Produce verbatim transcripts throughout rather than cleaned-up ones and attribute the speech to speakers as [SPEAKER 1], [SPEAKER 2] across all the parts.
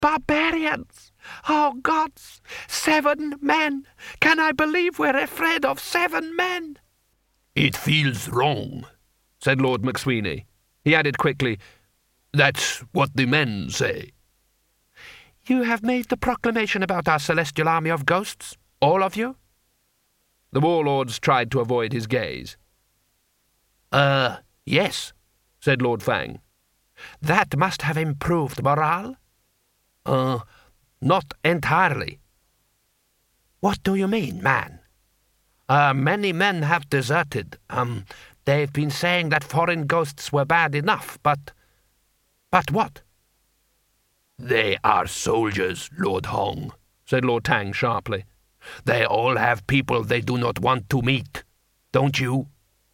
[SPEAKER 1] Barbarians! Oh, gods! Seven men! Can I believe we're afraid of seven men?
[SPEAKER 2] It feels wrong, said Lord McSweeney. He added quickly, That's what the men say.
[SPEAKER 1] You have made the proclamation about our celestial army of ghosts, all of you?
[SPEAKER 2] The warlords tried to avoid his gaze.
[SPEAKER 1] Uh, yes, said Lord Fang. That must have improved morale?
[SPEAKER 2] Uh, not entirely.
[SPEAKER 1] What do you mean, man? Uh, many men have deserted. Um, they've been saying that foreign ghosts were bad enough, but... But what?
[SPEAKER 2] They are soldiers, Lord Hong, said Lord Tang sharply. They all have people they do not want to meet. Don't you?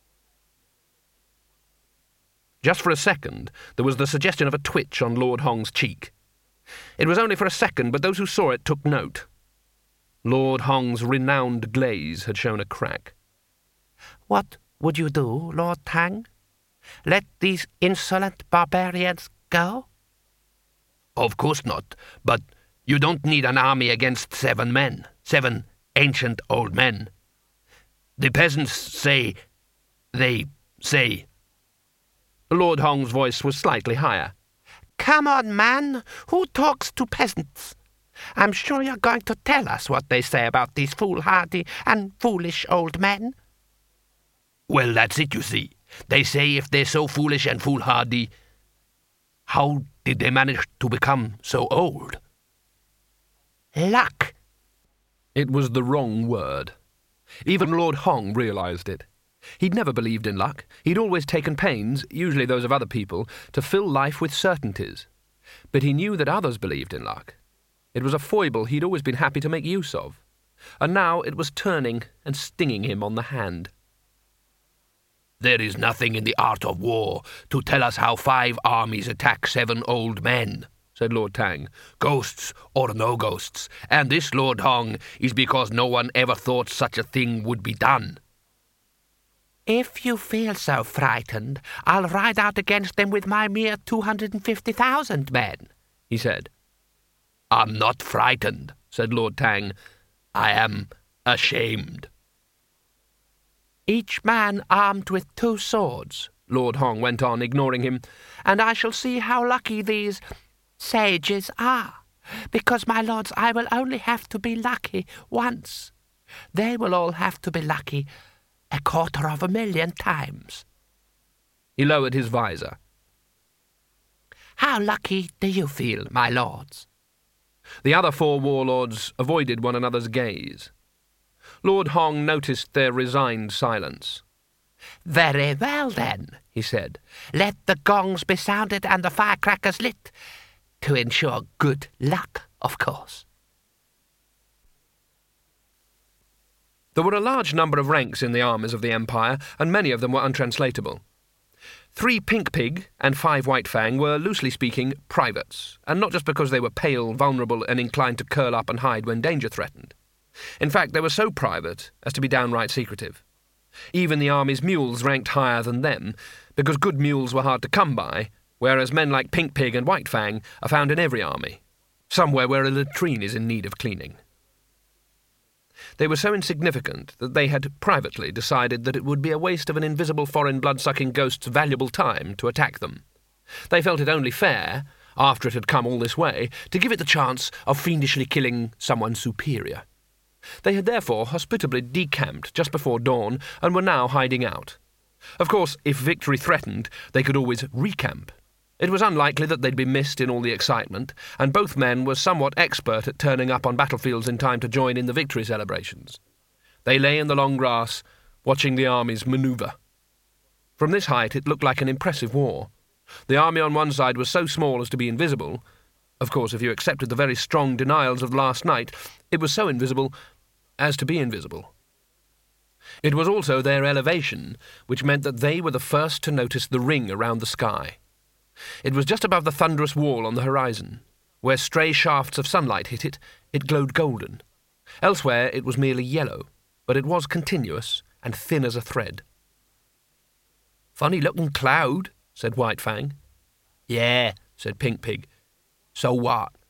[SPEAKER 2] Just for a second, there was the suggestion of a twitch on Lord Hong's cheek. It was only for a second, but those who saw it took note. Lord Hong's renowned glaze had shown a crack.
[SPEAKER 1] What would you do, Lord Tang? Let these insolent barbarians go?
[SPEAKER 2] Of course not, but you don't need an army against seven men, seven ancient old men. The peasants say... they say...
[SPEAKER 1] Lord Hong's voice was slightly higher. Come on, man! Who talks to peasants? I'm sure you're going to tell us what they say about these foolhardy and foolish old men.
[SPEAKER 2] Well, that's it, you see. They say if they're so foolish and foolhardy, how did they manage to become so old?
[SPEAKER 1] Luck.
[SPEAKER 2] It was the wrong word. Even Lord Hong realised it. He'd never believed in luck. He'd always taken pains, usually those of other people, to fill life with certainties. But he knew that others believed in luck. It was a foible he'd always been happy to make use of. And now it was turning and stinging him on the hand.
[SPEAKER 3] There is nothing in the art of war to tell us how five armies attack seven old men, said Lord Tang, ghosts or no ghosts, and this, Lord Hong, is because no one ever thought such a thing would be done.
[SPEAKER 1] If you feel so frightened, I'll ride out against them with my mere two hundred and fifty thousand men, he said.
[SPEAKER 3] I'm not frightened, said Lord Tang. I am ashamed.
[SPEAKER 1] Each man armed with two swords, Lord Hong went on, ignoring him, and I shall see how lucky these sages are, because, my lords, I will only have to be lucky once. They will all have to be lucky a quarter of a million times.
[SPEAKER 2] He lowered his visor.
[SPEAKER 1] How lucky do you feel, my lords?
[SPEAKER 2] The other four warlords avoided one another's gaze. Lord Hong noticed their resigned silence.
[SPEAKER 1] Very well, then, he said. Let the gongs be sounded and the firecrackers lit, to ensure good luck, of course.
[SPEAKER 2] There were a large number of ranks in the armies of the Empire, and many of them were untranslatable. Three Pink Pig and five White Fang were, loosely speaking, privates, and not just because they were pale, vulnerable, and inclined to curl up and hide when danger threatened. In fact, they were so private as to be downright secretive. Even the army's mules ranked higher than them, because good mules were hard to come by, whereas men like Pink Pig and White Fang are found in every army, somewhere where a latrine is in need of cleaning. They were so insignificant that they had privately decided that it would be a waste of an invisible foreign blood-sucking ghost's valuable time to attack them. They felt it only fair, after it had come all this way, to give it the chance of fiendishly killing someone superior. They had therefore hospitably decamped just before dawn and were now hiding out. Of course, if victory threatened, they could always recamp. It was unlikely that they'd be missed in all the excitement, and both men were somewhat expert at turning up on battlefields in time to join in the victory celebrations. They lay in the long grass, watching the armies manoeuvre. From this height it looked like an impressive war. The army on one side was so small as to be invisible. Of course, if you accepted the very strong denials of last night, it was so invisible as to be invisible. It was also their elevation, which meant that they were the first to notice the ring around the sky. It was just above the thunderous wall on the horizon. Where stray shafts of sunlight hit it, it glowed golden. Elsewhere it was merely yellow, but it was continuous and thin as a thread.
[SPEAKER 3] Funny-looking cloud, said White Fang.
[SPEAKER 2] Yeah, said Pink Pig.
[SPEAKER 3] So what?